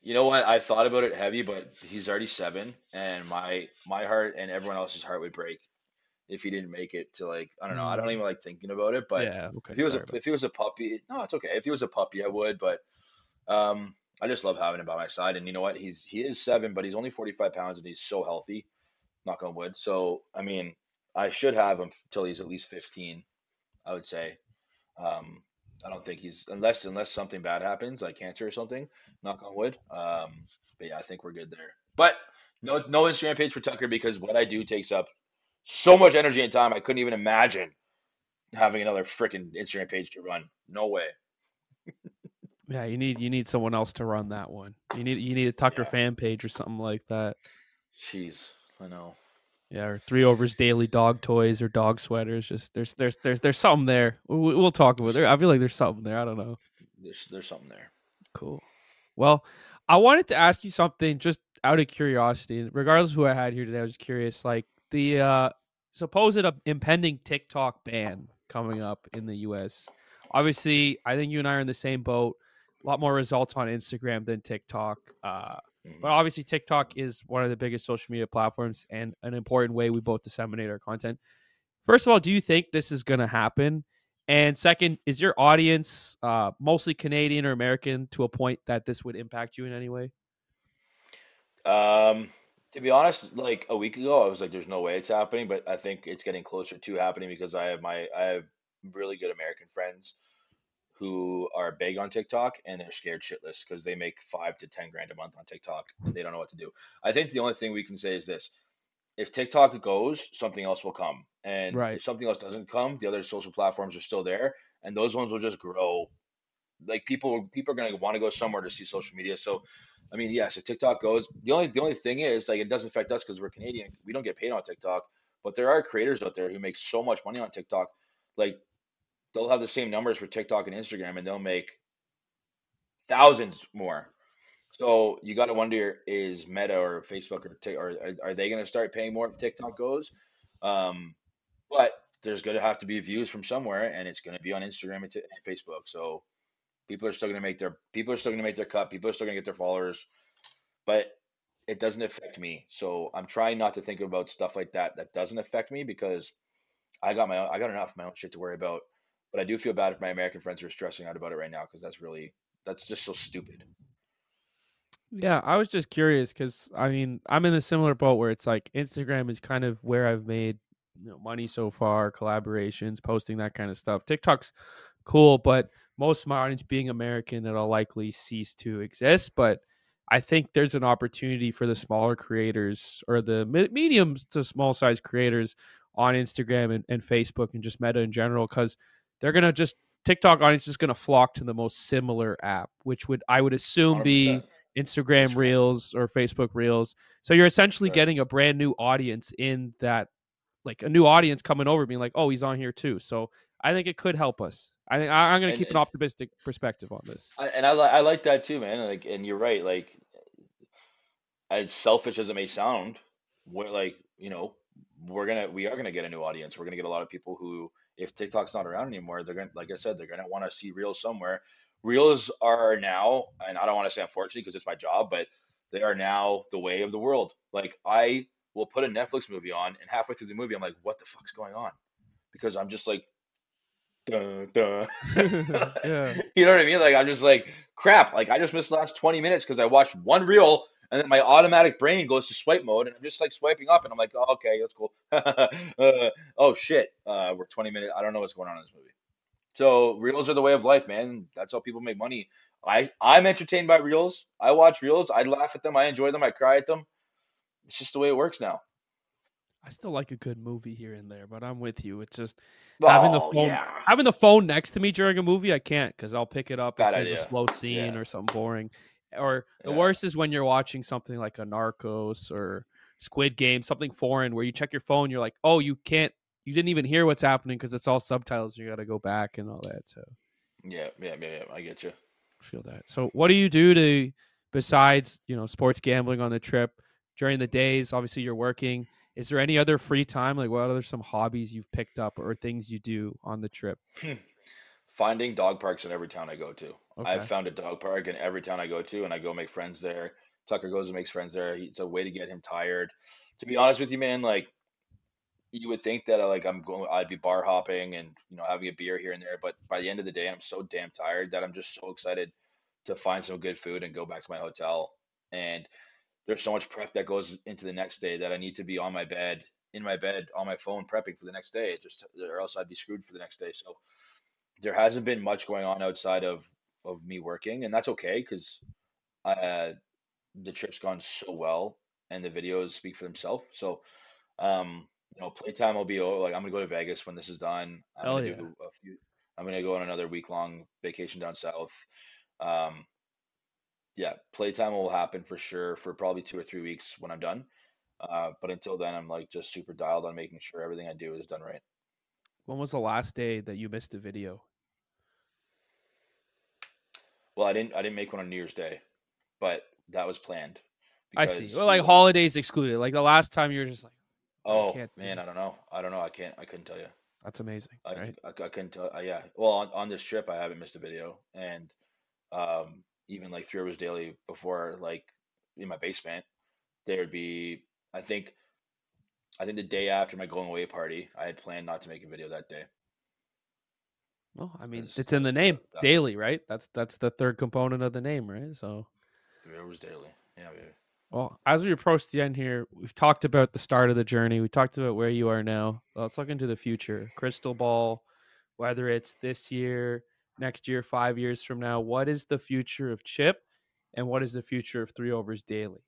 You know what? I thought about it heavy, but he's already seven, and my my heart and everyone else's heart would break if he didn't make it to like I don't know. I don't Mm, even like thinking about it. But yeah. if Okay. he was a Sorry about if he was a puppy, no, it's okay. If he was a puppy, I would. But um, I just love having him by my side. And you know what? He's he is seven, but he's only forty-five pounds, and he's so healthy. Knock on wood. So I mean, I should have him till he's at least fifteen. I would say. Um, I don't think he's unless unless something bad happens, like cancer or something. Knock on wood. Um, but yeah, I think we're good there. But no, no Instagram page for Tucker because what I do takes up so much energy and time. I couldn't even imagine having another freaking Instagram page to run. No way. it. Yeah. You need you need someone else to run that one. You need you need a Tucker Yeah. fan page or something like that. Jeez, I know. Yeah, or three overs daily dog toys or dog sweaters. Just there's there's there's there's something there. We, we'll talk about there. I feel like there's something there. I don't know. There's there's something there. Cool. Well, I wanted to ask you something just out of curiosity. Regardless of who I had here today, I was just curious. Like the uh, supposed uh, impending TikTok ban coming up in the U S. Obviously, I think you and I are in the same boat. A lot more results on Instagram than TikTok. Uh, but Hmm. obviously, TikTok is one of the biggest social media platforms and an important way we both disseminate our content. First of all, do you think this is going to happen? And second, is your audience uh, mostly Canadian or American to a point that this would impact you in any way? Um, to be honest, like a week ago, I was like, "There's no way it's happening," but I think it's getting closer to happening because I have my I have really good American friends who are big on TikTok and they're scared shitless because they make five to ten grand a month on TikTok and they don't know what to do. I think the only thing we can say is this: if TikTok goes, something else will come, and Right. if something else doesn't come, the other social platforms are still there, and those ones will just grow. Like people, people are gonna want to go somewhere to see social media. So, I mean, yes, if TikTok goes, the only the only thing is like it doesn't affect us because we're Canadian. We don't get paid on TikTok, but there are creators out there who make so much money on TikTok. Like they'll have the same numbers for TikTok and Instagram, and they'll make thousands more. So you got to wonder: is Meta or Facebook or Tik or are, are they going to start paying more if TikTok goes? Um, but there's going to have to be views from somewhere, and it's going to be on Instagram and, t- and Facebook. So people are still going to make their people are still going to make their cut. People are still going to get their followers, but it doesn't affect me. So I'm trying not to think about stuff like that that doesn't affect me because I got my own, I got enough of my own shit to worry about. But I do feel bad if my American friends are stressing out about it right now because that's really that's just so stupid. Yeah, I was just curious because I mean I'm in a similar boat where it's like Instagram is kind of where I've made you know money so far, collaborations, posting that kind of stuff. TikTok's cool, but most of my audience being American, it'll likely cease to exist. But I think there's an opportunity for the smaller creators or the me- medium to small size creators on Instagram and, and Facebook and just Meta in general because they're gonna just TikTok audience is just gonna flock to the most similar app, which would I would assume one hundred percent be Instagram Instagram. Reels or Facebook Reels. So you're essentially Correct. getting a brand new audience in that, like a new audience coming over, being like, "Oh, he's on here too." So I think it could help us. I think I- I'm going to And keep an and optimistic perspective on this. I and I like I like that too, man. Like, and you're right. Like, as selfish as it may sound, we're like, you know, we're gonna we are gonna get a new audience. We're gonna get a lot of people who, if TikTok's not around anymore, they're gonna, like I said, they're gonna want to see reels somewhere. Reels are now, and I don't want to say unfortunately because it's my job, but they are now the way of the world. Like I will put a Netflix movie on, and halfway through the movie, I'm like, what the fuck's going on? Because I'm just like, duh, duh. Yeah. You know what I mean? Like I'm just like crap. Like I just missed the last twenty minutes because I watched one reel and then my automatic brain goes to swipe mode and I'm just like swiping up and I'm like, oh, okay, that's cool. uh, oh shit, uh, we're twenty minutes. I don't know what's going on in this movie. So reels are the way of life, man. That's how people make money. I I'm entertained by reels. I watch reels. I laugh at them. I enjoy them. I cry at them. It's just the way it works now. I still like a good movie here and there, but I'm with you. It's just having the Oh phone yeah, having the phone next to me during a movie, I can't because I'll pick it up if bad there's a idea. slow scene Yeah, or something boring. Or the yeah. worst is when you're watching something like a Narcos or Squid Game, something foreign where you check your phone, you're like, oh, you can't, you didn't even hear what's happening because it's all subtitles. You got to go back and all that. So Yeah, yeah, yeah, yeah. I get you. I feel that. So what do you do to, besides, you know, sports gambling on the trip during the days? Obviously, you're working. Is there any other free time? Like, what other some hobbies you've picked up or things you do on the trip? finding dog parks in every town I go to. I've Okay. found a dog park in every town I go to, and I go make friends there. Tucker goes and makes friends there. He- It's a way to get him tired. To be honest with you, man, like you would think that uh, like I'm going, I'd be bar hopping and you know having a beer here and there, but by the end of the day, I'm so damn tired that I'm just so excited to find some good food and go back to my hotel. And there's so much prep that goes into the next day that I need to be on my bed, in my bed, on my phone prepping for the next day. Just or else I'd be screwed for the next day. So there hasn't been much going on outside of of me working, and that's okay because uh, the trip's gone so well and the videos speak for themselves. So um, you know, playtime will be o- like I'm gonna go to Vegas when this is done. I'm Hell gonna yeah. do a few. I'm gonna go on another week long vacation down south. Um, yeah, playtime will happen for sure for probably two or three weeks when I'm done. Uh, but until then, I'm like just super dialed on making sure everything I do is done right. When was the last day that you missed a video? Well, I didn't I didn't make one on New Year's Day, but that was planned I see. because Well, we like were. holidays excluded. Like the last time you were just like, I Oh can't do man, that. I don't know. I don't know. I can't. I couldn't tell you. That's amazing, I right? I, I couldn't tell. Uh, yeah. Well, on, on this trip, I haven't missed a video, and um, even like Three Rivers Daily before, like in my basement, there would be. I think I think the day after my going away party, I had planned not to make a video that day Well, I mean, because it's in that, the that, name, that daily, right? That's that's the third component of the name, right? So, Three Rivers Daily. Yeah, baby. well, as we approach the end here, we've talked about the start of the journey. We talked about where you are now. Let's look into the future. Crystal ball, whether it's this year, next year, five years from now. What is the future of Chip, and what is the future of Three Overs Daily?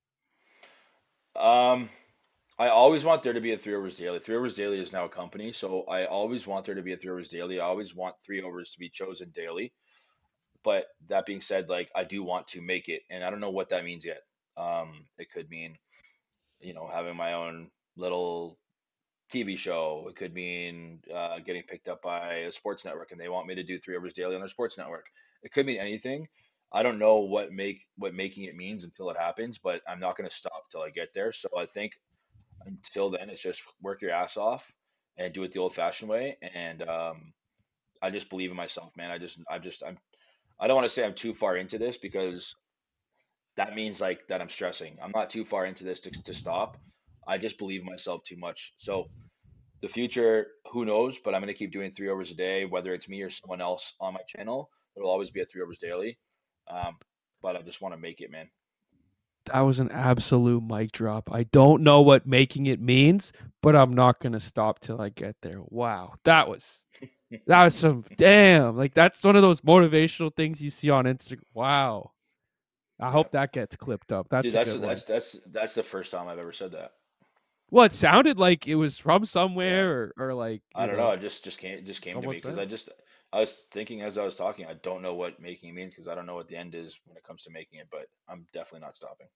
Um, I always want there to be a Three Overs Daily. Three Overs Daily is now a company, so I always want there to be a Three Overs Daily. I always want three overs to be chosen daily. But that being said, like I do want to make it, and I don't know what that means yet. Um, it could mean, you know, having my own little T V show. It could mean uh, getting picked up by a sports network, and they want me to do Three Overs Daily on their sports network. It could mean anything. I don't know what make what making it means until it happens, but I'm not going to stop till I get there. So I think until then, it's just work your ass off and do it the old-fashioned way. And um, I just believe in myself, man. I just, I just, I'm. I don't want to say I'm too far into this because that means like that I'm stressing. I'm not too far into this to, to stop. I just believe in myself too much. So the future, who knows? But I'm gonna keep doing three overs a day, whether it's me or someone else on my channel. It'll always be a three overs daily. Um, but I just want to make it, man. That was an absolute mic drop. I don't know what making it means, but I'm not gonna stop till I get there. Wow, that was that was some damn. Like that's one of those motivational things you see on Instagram. Wow. I Yeah, hope that gets clipped up. dude, That's a that's good one. that's that's that's the first time I've ever said that. Well, it sounded like it was from Yeah, somewhere or, or like, I you don't know. know, It just just came it just came to someone me because said I it. just I was thinking as I was talking. I don't know what making means because I don't know what the end is when it comes to making it. But I'm definitely not stopping.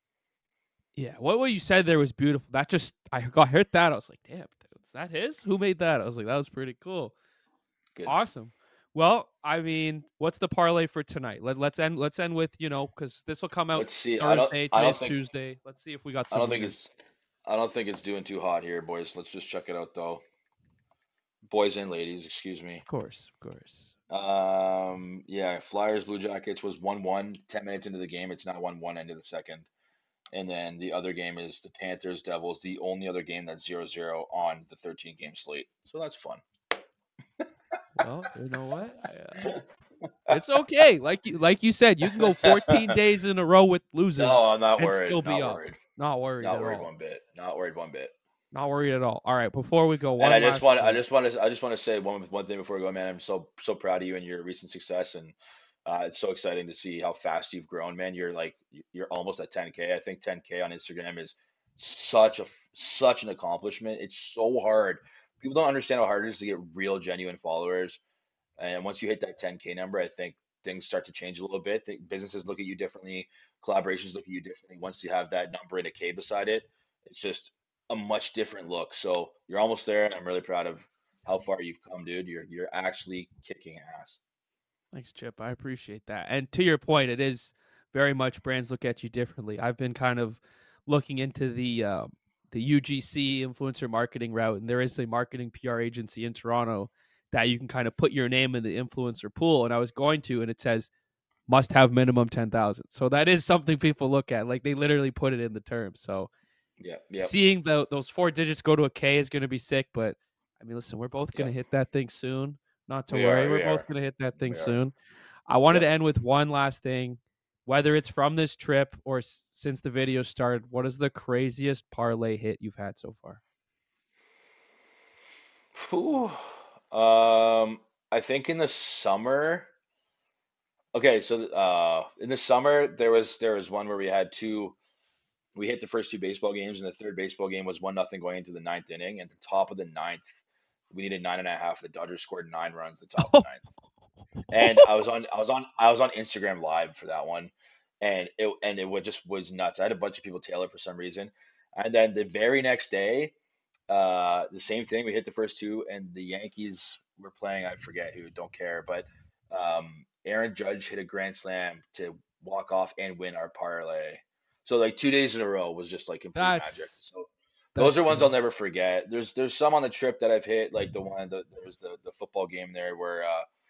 Yeah, what what you said there was beautiful. That just I got heard that. I was like, damn, is that his? Who made that? I was like, that was pretty cool. Good. Awesome. Well, I mean, what's the parlay for tonight? Let let's end let's end with, you know, because this will come out Let's see. I don't. Thursday. I don't Today's think. Tuesday. Let's see if we got I some don't think winners. it's. I don't think it's doing too hot here, boys. Let's just check it out, though. Boys and ladies, excuse me. Of course, of course. Um, yeah, Flyers Blue Jackets was one one. ten minutes into the game. It's now one one into the second. And then the other game is the Panthers Devils, the only other game that's zero zero on the thirteen game slate. So that's fun. Well, you know what? I, uh, it's okay. Like you like you said, you can go fourteen days in a row with losing No, I'm not and worried. still be Not up. worried. Not worried Not at worried all. one bit. Not worried one bit. Not worried at all. All right, before we go, And I one just last want I thing. just want to I just want to say one one thing before we go, man. I'm so so proud of you and your recent success, and uh, it's so exciting to see how fast you've grown, man. You're like you're almost at ten k. I think ten k on Instagram is such a such an accomplishment. It's so hard. People don't understand how hard it is to get real, genuine followers. And once you hit that ten k number, I think things start to change a little bit. The businesses look at you differently, collaborations look at you differently. Once you have that number and a K beside it, it's just a much different look. So you're almost there, and I'm really proud of how far you've come, dude. You're you're actually kicking ass. Thanks, Chip. I appreciate that. And to your point, it is very much brands look at you differently. I've been kind of looking into the uh, the U G C influencer marketing route, and there is a marketing P R agency in Toronto that you can kind of put your name in the influencer pool. And I was going to, and it says must have minimum ten thousand. So that is something people look at. Like they literally put it in the terms. So yeah, yeah. seeing the, those four digits go to a K is going to be sick. But I mean, listen, we're both going to Yeah. hit that thing soon. Not to We worry. are, we're we both are. going to hit that thing We are. soon. I wanted Yep. to end with one last thing. Whether it's from this trip or s- since the video started, what is the craziest parlay hit you've had so far? Whew. Um, I think in the summer. Okay, so uh, in the summer there was there was one where we had two. We hit the first two baseball games, and the third baseball game was one nothing going into the ninth inning. And at the top of the ninth, we needed nine and a half. The Dodgers scored nine runs at the top of the ninth. And I was on I was on I was on Instagram Live for that one, and it and it would just was nuts. I had a bunch of people tail it for some reason, and then the very next day, uh, the same thing. We hit the first two, and the Yankees were playing. I forget who. Don't care. But um, Aaron Judge hit a grand slam to walk off and win our parlay. So like two days in a row was just like complete magic. That's So those that's are ones I'll sick. never forget. There's there's some on the trip that I've hit, like the one that there was the the football game there where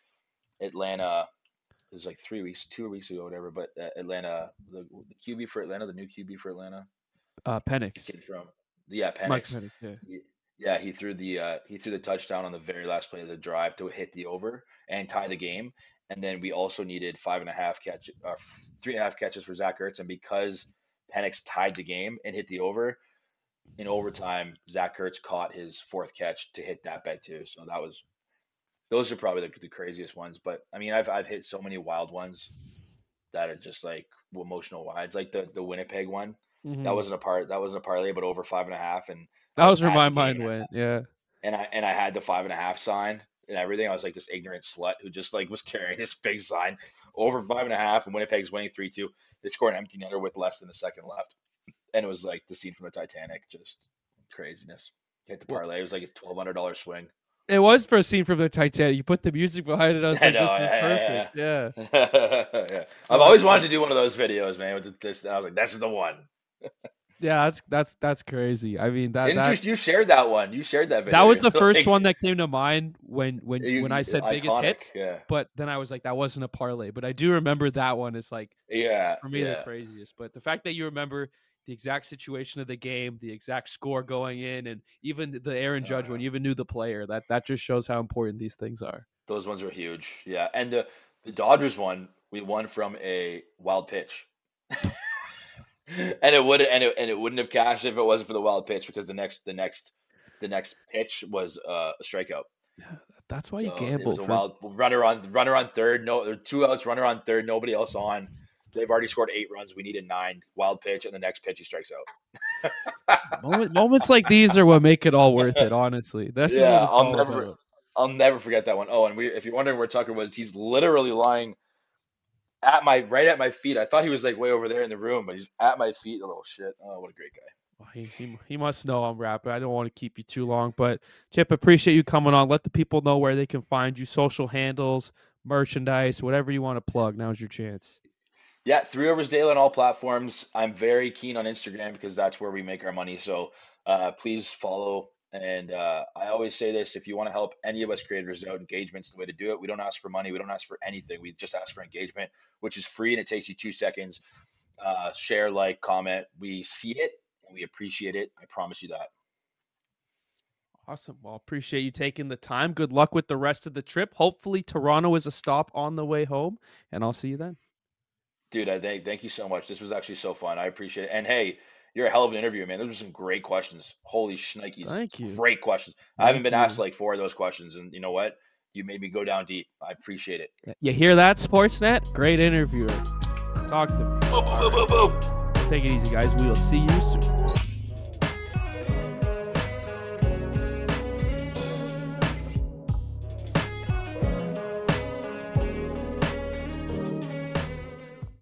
uh, Atlanta. It was like three weeks, two weeks ago, whatever. But uh, Atlanta, the, the Q B for Atlanta, the new Q B for Atlanta, Uh, the Penix. kid from yeah, Mike Penix. Penix, yeah. He- Yeah, he threw the uh, he threw the touchdown on the very last play of the drive to hit the over and tie the game. And then we also needed five and a half catch, uh, three and a half catches for Zach Ertz. And because Penix tied the game and hit the over in overtime, Zach Ertz caught his fourth catch to hit that bet too. So that was those are probably the, the craziest ones. But I mean, I've I've hit so many wild ones that are just like emotional wides, like the the Winnipeg one. That Mm-hmm. wasn't a part. That wasn't a parlay, but over five and a half, and I That was was where at my the game, mind went. Yeah. and I and I had the five and a half sign and everything. I was like this ignorant slut who just like was carrying this big sign over five and a half, and Winnipeg's winning three two. They score an empty netter with less than a second left, and it was like the scene from the Titanic, just craziness. Hit the Well, parlay. It was like a twelve hundred dollar swing. it was for a scene from the Titanic. You put the music behind it. I was I like, know. this is Yeah, perfect. Yeah. yeah, yeah. Yeah. I've No, that's always wanted crazy. to do one of those videos, man. With this, I was like, this is the one. Yeah, that's that's that's crazy. I mean that Didn't that you? You shared that one. You shared that that video. was the You're first like, one that came to mind when when you, when I you- said biggest iconic. hits. Yeah, But then I was like, that wasn't a parlay. But I do remember that one is like yeah, for me the yeah. craziest. But the fact that you remember the exact situation of the game, the exact score going in, and even the Aaron Judge Uh, one, you even knew the player. That that just shows how important these things are. those ones were huge. Yeah, and the the Dodgers one, we won from a wild pitch. And it would and it and it wouldn't have cashed if it wasn't for the wild pitch because the next the next the next pitch was uh, a strikeout. That's why you So it gamble was a for. wild runner on runner on third. No, there were two outs, runner on third, nobody else on. They've already scored eight runs. We needed nine. Wild pitch, and the next pitch he strikes out. Moment, moments like these are what make it all worth it. Honestly, this is Yeah, what it's I'll all never about. I'll never forget that one. Oh, and we if you're wondering where Tucker was, he's literally lying at my right at my feet. I thought he was like way over there in the room, but he's at my feet. A little shit. Oh, what a great guy. Well, He, he he must know I'm rapping. I don't want to keep you too long, but Chip, appreciate you coming on. Let the people know where they can find you, social handles, merchandise, whatever you want to plug. Now's your chance. Yeah, Three Rivers Daily on all platforms. I'm very keen on Instagram because that's where we make our money. So uh, please follow. And uh, I always say this: if you want to help any of us creators out, engagement's the way to do it. We don't ask for money. We don't ask for anything. We just ask for engagement, which is free and it takes you two seconds. Uh, share, like, comment. We see it and we appreciate it. I promise you that. Awesome. Well, appreciate you taking the time. Good luck with the rest of the trip. Hopefully, Toronto is a stop on the way home, and I'll see you then. Dude, I thank thank you so much. This was actually so fun. I appreciate it. And hey, you're a hell of an interview, man. Those were some great questions. Holy shnikes. Thank you. Great questions. I haven't Thank been you. asked like four of those questions. And you know what? You made me go down deep. I appreciate it. You hear that, Sportsnet? Great interviewer. Talk to me. Boom, boom, boom, boom, boom. Take it easy, guys. We will see you soon.